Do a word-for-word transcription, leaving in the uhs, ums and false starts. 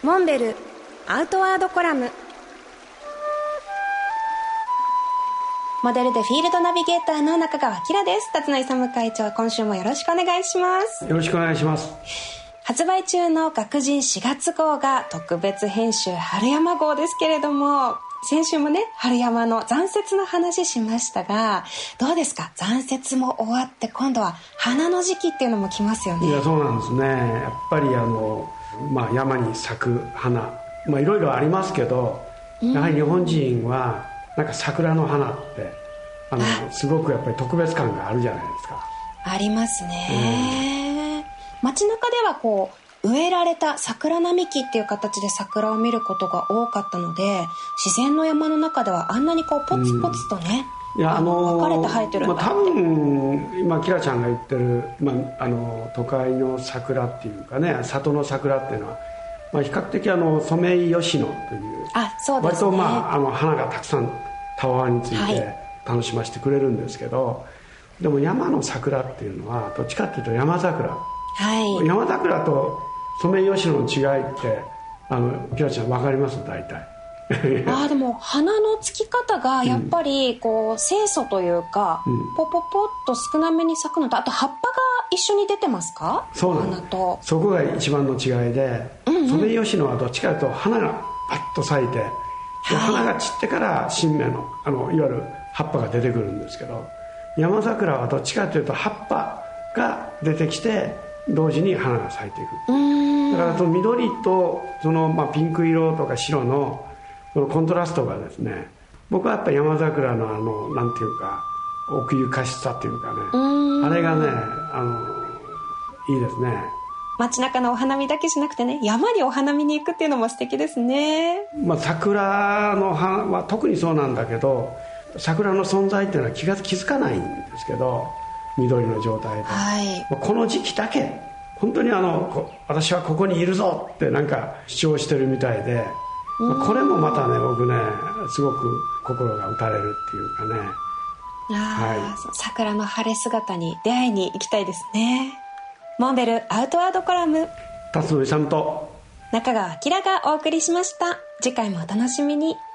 モンベルアウトワードコラム。モデルでフィールドナビゲーターの中川明です。辰野勇会長、今週もよろしくお願いします。 よろしくお願いします。 発売中の学人しがつ号が特別編集春山号ですけれども、先週もね春山の残雪の話しましたが、どうですか？残雪も終わって今度は花の時期っていうのも来ますよね。 いや、そうなんですね。やっぱりあの、まあ、山に咲く花、まあ、いろいろありますけど、やはり日本人はなんか桜の花ってあのすごくやっぱり特別感があるじゃないですか。 ありますね、うん、街中ではこう植えられた桜並木っていう形で桜を見ることが多かったので、自然の山の中ではあんなにこうポツポツとね、うん、いやあの分かれて生えてるんだって、 まあ、多分今キラちゃんが言ってる、まあ、あの都会の桜っていうかね、里の桜っていうのは、まあ、比較的あのソメイヨシノという、 あ、そうですね、 割と、まあ、あの花がたくさんたわわについて楽しませてくれるんですけど、はい、でも山の桜っていうのはどっちかっていうと山桜、はい、山桜とソメイヨシノの違いってあのキラちゃん分かります？大体あ、でも花のつき方がやっぱりこう清楚というか、うん、ポポポッと少なめに咲くのと、あと葉っぱが一緒に出てますか？ そうなの、そこが一番の違いで、うんうん、ソメイヨシノはどっちかというと花がパッと咲いて、はい、花が散ってから新芽 の, あのいわゆる葉っぱが出てくるんですけど、山桜はどっちかというと葉っぱが出てきて同時に花が咲いていく。うーん、だからその緑とその、まあ、ピンク色とか白のこのコントラストがですね、僕はやっぱり山桜のあのなんていうか奥ゆかしさっていうかね、あれがね、あのいいですね。 街中のお花見だけじゃなくてね、山にお花見に行くっていうのも素敵ですね。 まあ、桜の花は特にそうなんだけど、桜の存在っていうのは気が気づかないんですけど、緑の状態で、はい、この時期だけ本当にあの私はここにいるぞってなんか主張してるみたいで、これもまたね、僕ねすごく心が打たれるっていうかね、 あ、はい、桜の晴れ姿に出会いに行きたいですね。モンベルアウトワードコラム、 辰野勇と中川明がお送りしました。次回もお楽しみに。